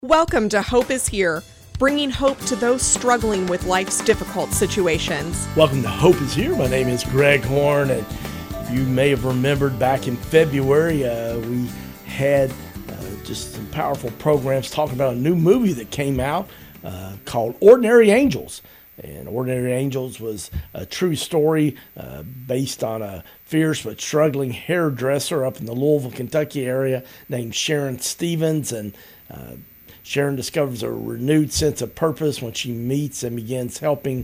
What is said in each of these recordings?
Welcome to Hope is Here, bringing hope to those struggling with life's difficult situations. Welcome to Hope is Here. My name is Greg Horn, and you may have remembered back in February, we had just some powerful programs talking about a new movie that came out called Ordinary Angels. And Ordinary Angels was a true story based on a fierce but struggling hairdresser up in the Louisville, Kentucky area named Sharon Stevens. And Sharon discovers a renewed sense of purpose when she meets and begins helping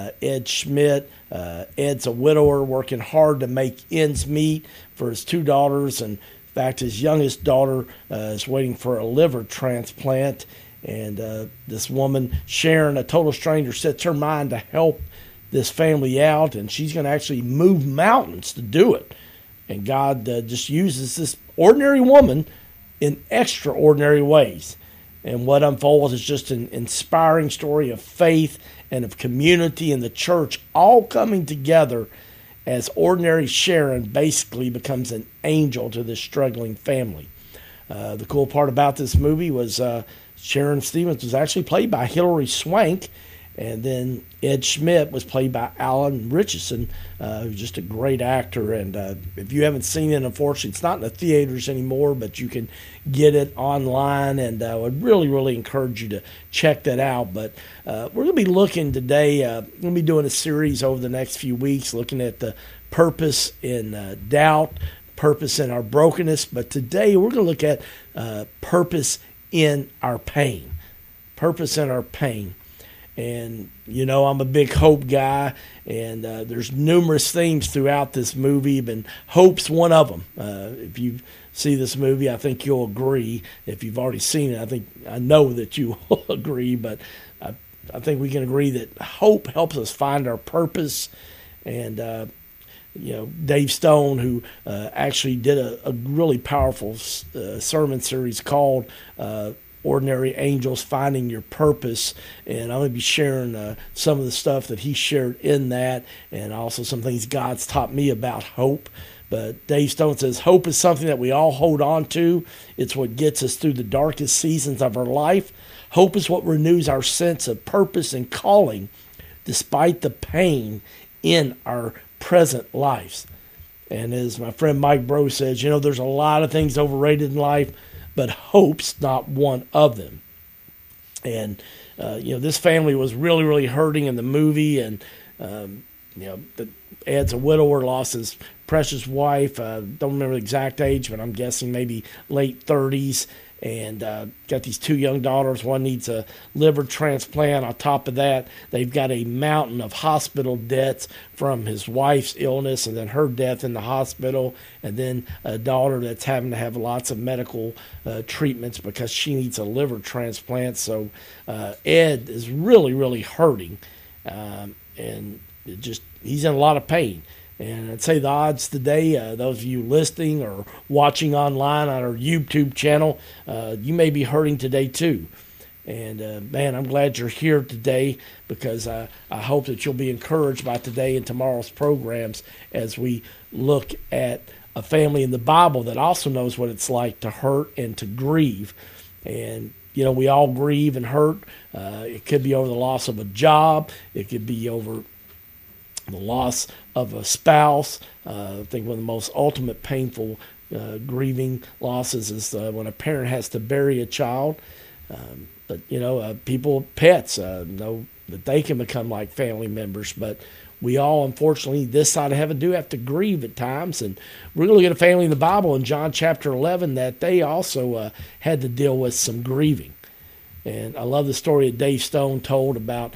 Ed Schmidt. Ed's a widower working hard to make ends meet for his two daughters. And in fact, his youngest daughter is waiting for a liver transplant. And this woman, Sharon, a total stranger, sets her mind to help this family out. And she's going to actually move mountains to do it. And God just uses this ordinary woman in extraordinary ways. And what unfolds is just an inspiring story of faith and of community and the church all coming together as ordinary Sharon basically becomes an angel to this struggling family. The cool part about this movie was Sharon Stevens was actually played by Hilary Swank, and then Ed Schmidt was played by Alan Richardson, who's just a great actor. And if you haven't seen it, unfortunately, it's not in the theaters anymore, but you can get it online, and I would really, really encourage you to check that out. But we're going to be looking today, we're going to be doing a series over the next few weeks looking at the purpose in doubt, purpose in our brokenness. But today we're going to look at purpose in our pain. Purpose in our pain. And, you know, I'm a big hope guy, and there's numerous themes throughout this movie, and hope's one of them. If you see this movie, I think you'll agree. If you've already seen it, I know that you will agree, but I think we can agree that hope helps us find our purpose. And, you know, Dave Stone, who actually did a really powerful sermon series called Ordinary Angels, Finding Your Purpose, and I'm going to be sharing some of the stuff that he shared in that, and also some things God's taught me about hope. But Dave Stone says hope is something that we all hold on to. It's what gets us through the darkest seasons of our life. Hope is what renews our sense of purpose and calling despite the pain in our present lives. And as my friend Mike Bro says, you know, there's a lot of things overrated in life, but hope's not one of them. And, you know, this family was really, really hurting in the movie. And, you know, Ed's a widower, lost his precious wife. Don't remember the exact age, but I'm guessing maybe late 30s. And got these two young daughters. One needs a liver transplant. On top of that, they've got a mountain of hospital debts from his wife's illness and then her death in the hospital, and then a daughter that's having to have lots of medical treatments because she needs a liver transplant. So Ed is really, really hurting, and he's in a lot of pain. And I'd say the odds today, those of you listening or watching online on our YouTube channel, you may be hurting today too. And man, I'm glad you're here today, because I hope that you'll be encouraged by today and tomorrow's programs as we look at a family in the Bible that also knows what it's like to hurt and to grieve. And you know, we all grieve and hurt. It could be over the loss of a job. It could be over the loss of a spouse. I think one of the most ultimate painful grieving losses is when a parent has to bury a child. But, you know, pets, know that they can become like family members. But we all, unfortunately, this side of heaven do have to grieve at times. And we're going to look at a family in the Bible in John chapter 11 that they also had to deal with some grieving. And I love the story that Dave Stone told about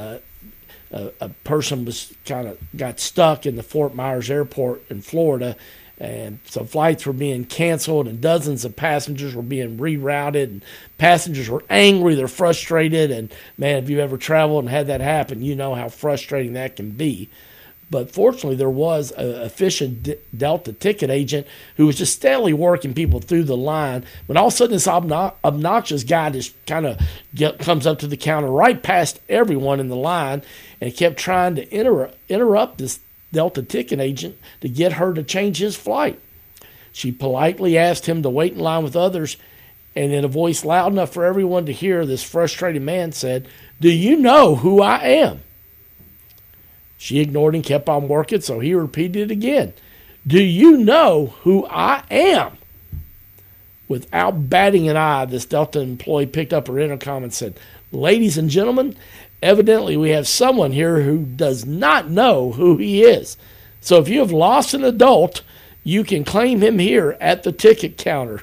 a person got stuck in the Fort Myers airport in Florida, and so flights were being canceled, and dozens of passengers were being rerouted, and passengers were angry, they're frustrated, and man, if you ever traveled and had that happen, you know how frustrating that can be. But fortunately, there was an efficient Delta ticket agent who was just steadily working people through the line. When all of a sudden this obnoxious guy just kind of comes up to the counter right past everyone in the line, and kept trying to interrupt this Delta ticket agent to get her to change his flight. She politely asked him to wait in line with others, And in a voice loud enough for everyone to hear, this frustrated man said, "Do you know who I am?" She ignored and kept on working, so he repeated it again. "Do you know who I am?" Without batting an eye, this Delta employee picked up her intercom and said, "Ladies and gentlemen, evidently we have someone here who does not know who he is. So if you have lost an adult, you can claim him here at the ticket counter."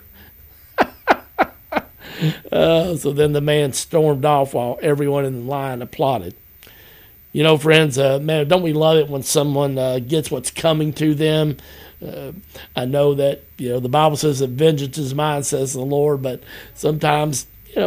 So then the man stormed off while everyone in the line applauded. You know, friends, man, don't we love it when someone gets what's coming to them? I know that, the Bible says that vengeance is mine, says the Lord, but sometimes,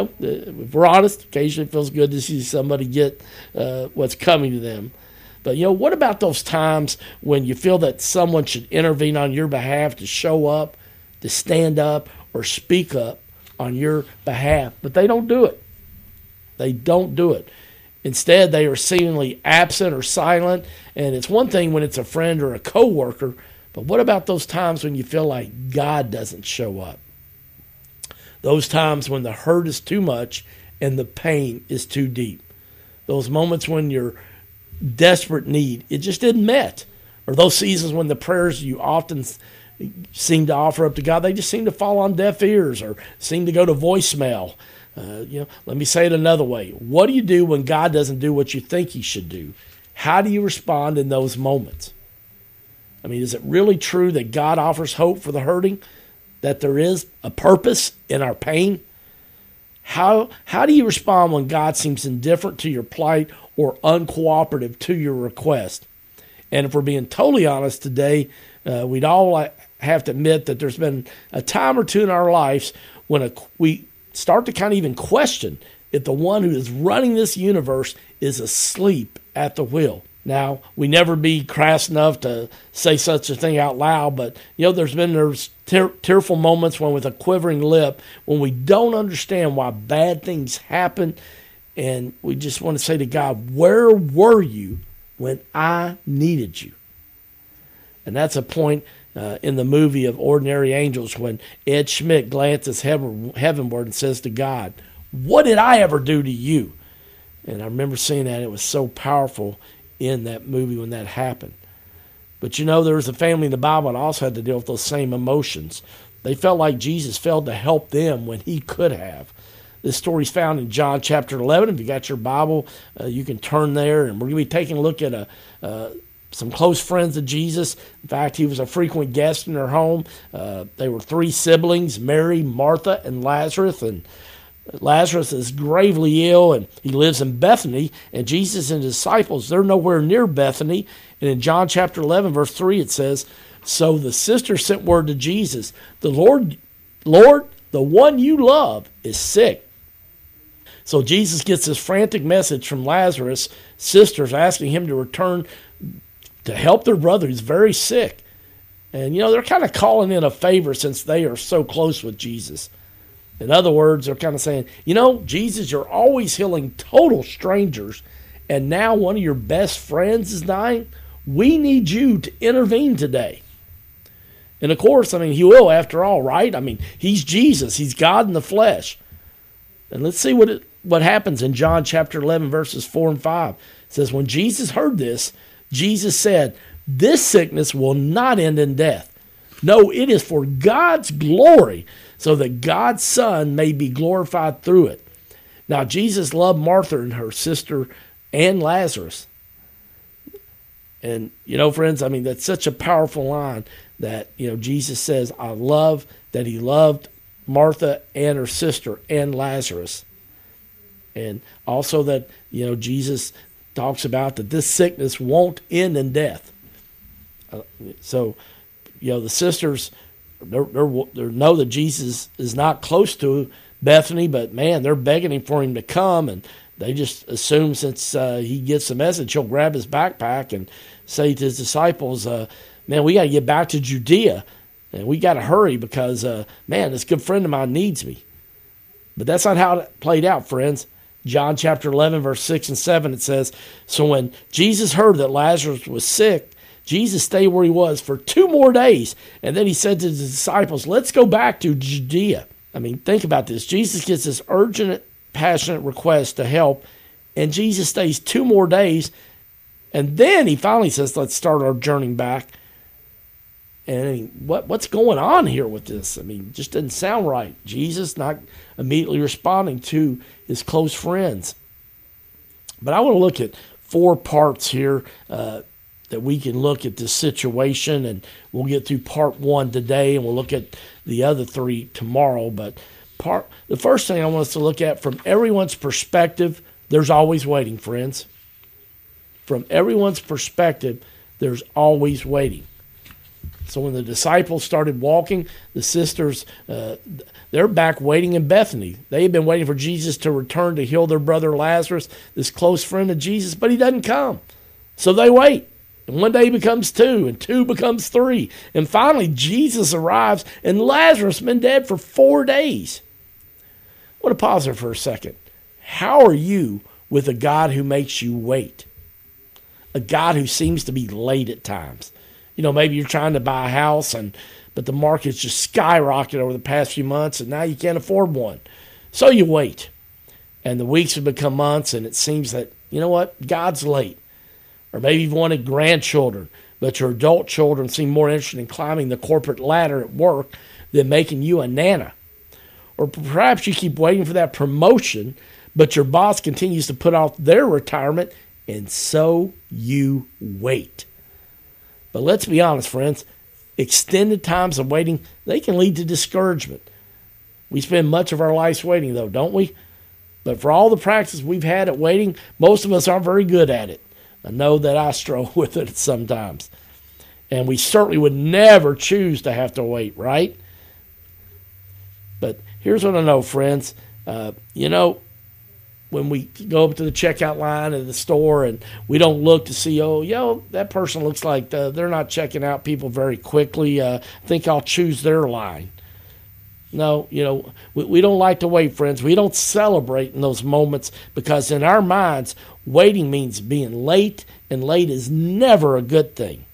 if we're honest, occasionally it feels good to see somebody get what's coming to them. But, what about those times when you feel that someone should intervene on your behalf, to show up, to stand up, or speak up on your behalf, but they don't do it? They don't do it. Instead, they are seemingly absent or silent, and it's one thing when it's a friend or a coworker, but what about those times when you feel like God doesn't show up? Those times when the hurt is too much and the pain is too deep. Those moments when your desperate need, it just isn't met. Or those seasons when the prayers you often seem to offer up to God, they just seem to fall on deaf ears or seem to go to voicemail. Let me say it another way. What do you do when God doesn't do what you think he should do? How do you respond in those moments? I mean, is it really true that God offers hope for the hurting? That there is a purpose in our pain? How do you respond when God seems indifferent to your plight or uncooperative to your request? And if we're being totally honest today, we'd all have to admit that there's been a time or two in our lives when we start to kind of even question if the one who is running this universe is asleep at the wheel. Now, we never be crass enough to say such a thing out loud, but, there's tearful moments when with a quivering lip, when we don't understand why bad things happen, and we just want to say to God, where were you when I needed you? And that's a point in the movie of Ordinary Angels when Ed Schmidt glances heavenward and says to God, "What did I ever do to you?" And I remember seeing that. It was so powerful in that movie when that happened. But there was a family in the Bible that also had to deal with those same emotions. They felt like Jesus failed to help them when he could have. This story is found in John chapter 11. If you got your Bible, you can turn there. And we're going to be taking a look at some close friends of Jesus. In fact, he was a frequent guest in their home. They were three siblings, Mary, Martha, and Lazarus. And Lazarus is gravely ill, and he lives in Bethany. And Jesus and his disciples, they're nowhere near Bethany. And in John chapter 11, verse 3, it says, "So the sister sent word to Jesus, the Lord, the one you love is sick." So Jesus gets this frantic message from Lazarus' sisters asking him to return to help their brother who's very sick. And, they're kind of calling in a favor since they are so close with Jesus. In other words, they're kind of saying, Jesus, you're always healing total strangers, and now one of your best friends is dying. We need you to intervene today. And of course, he will after all, right? He's Jesus. He's God in the flesh. And let's see what happens in John chapter 11, verses 4 and 5. It says, when Jesus heard this, Jesus said, "This sickness will not end in death. No, it is for God's glory, so that God's Son may be glorified through it." Now, Jesus loved Martha and her sister and Lazarus. And, friends, that's such a powerful line that, Jesus says, I love that he loved Martha and her sister and Lazarus. And also that, Jesus talks about that this sickness won't end in death. So, the sisters they know that Jesus is not close to Bethany, but man, they're begging for him to come, and they just assume since he gets the message, he'll grab his backpack and say to his disciples, "Man, we got to get back to Judea, and we got to hurry because man, this good friend of mine needs me." But that's not how it played out, friends. John chapter 11, verse 6 and 7, it says, "So when Jesus heard that Lazarus was sick, Jesus stayed where he was for 2 more days. And then he said to his disciples, 'Let's go back to Judea.' I mean, think about this. Jesus gets this urgent, passionate request to help, and Jesus stays 2 more days, and then he finally says, let's start our journey back. And I mean, what's going on here with this? I mean, it just doesn't sound right. Jesus not immediately responding to his close friends. But I want to look at 4 parts here that we can look at this situation, and we'll get through part 1 today, and we'll look at the other 3 tomorrow. But the first thing I want us to look at, from everyone's perspective, there's always waiting, friends. From everyone's perspective, there's always waiting. So when the disciples started walking, the sisters, they're back waiting in Bethany. They had been waiting for Jesus to return to heal their brother Lazarus, this close friend of Jesus, but he doesn't come. So they wait. And one day becomes 2, and 2 becomes 3. And finally, Jesus arrives, and Lazarus has been dead for 4 days. I want to pause there for a second. How are you with a God who makes you wait? A God who seems to be late at times. You know, maybe you're trying to buy a house, but the market's just skyrocketed over the past few months, and now you can't afford one. So you wait. And the weeks have become months, and it seems that, you know what, God's late. Or maybe you've wanted grandchildren, but your adult children seem more interested in climbing the corporate ladder at work than making you a nana. Or perhaps you keep waiting for that promotion, but your boss continues to put off their retirement, and so you wait. But let's be honest, friends, extended times of waiting, they can lead to discouragement. We spend much of our lives waiting, though, don't we? But for all the practice we've had at waiting, most of us aren't very good at it. I know that I struggle with it sometimes. And we certainly would never choose to have to wait, right? But here's what I know, friends. When we go up to the checkout line at the store and we don't look to see, that person looks like they're not checking out people very quickly. I think I'll choose their line. No, we don't like to wait, friends. We don't celebrate in those moments because in our minds, waiting means being late, and late is never a good thing.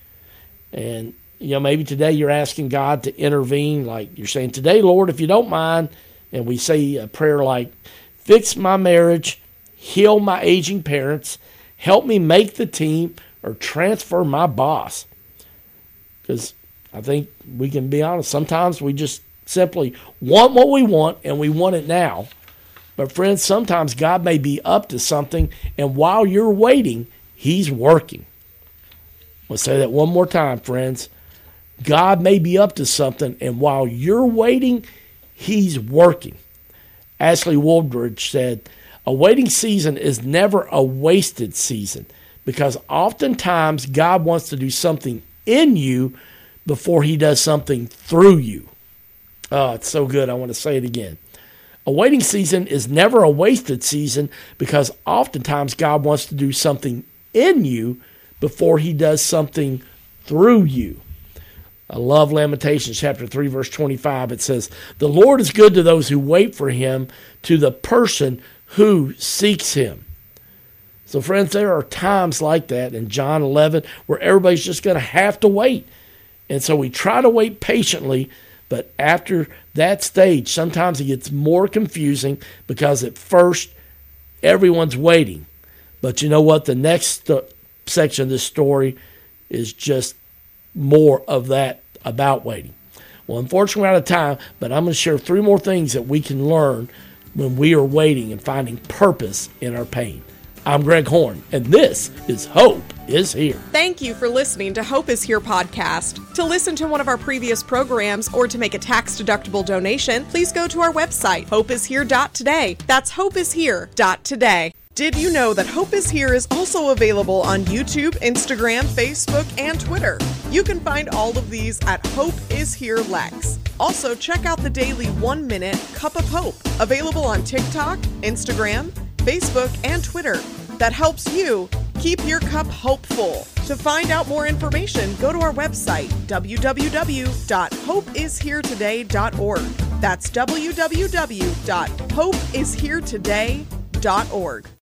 And, maybe today you're asking God to intervene, like you're saying, today, Lord, if you don't mind, and we say a prayer like, fix my marriage, heal my aging parents, help me make the team, or transfer my boss. Because I think we can be honest, sometimes we just simply want what we want, and we want it now. But friends, sometimes God may be up to something, and while you're waiting, he's working. I'll say that one more time, friends. God may be up to something, and while you're waiting, he's working. Ashley Woolbridge said, a waiting season is never a wasted season because oftentimes God wants to do something in you before he does something through you. Oh, it's so good. I want to say it again. A waiting season is never a wasted season because oftentimes God wants to do something in you before he does something through you. I love Lamentations chapter 3, verse 25. It says, the Lord is good to those who wait for him, to the person who seeks him. So friends, there are times like that in John 11 where everybody's just going to have to wait. And so we try to wait patiently, but after that stage, sometimes it gets more confusing because at first everyone's waiting. But you know what? The next section of this story is just more of that about waiting. Well, unfortunately, we're out of time, but I'm going to share 3 more things that we can learn when we are waiting and finding purpose in our pain. I'm Greg Horn, and this is Hope is Here. Thank you for listening to Hope is Here podcast. To listen to one of our previous programs or to make a tax-deductible donation, please go to our website, hopeishere.today. That's hopeishere.today. Did you know that Hope is Here is also available on YouTube, Instagram, Facebook, and Twitter? You can find all of these at Hope is Here Lex. Also, check out the daily 1-minute Cup of Hope, available on TikTok, Instagram, Facebook, and Twitter. That helps you keep your cup hopeful. To find out more information, go to our website, www.hopeisheretoday.org. That's www.hopeisheretoday.org.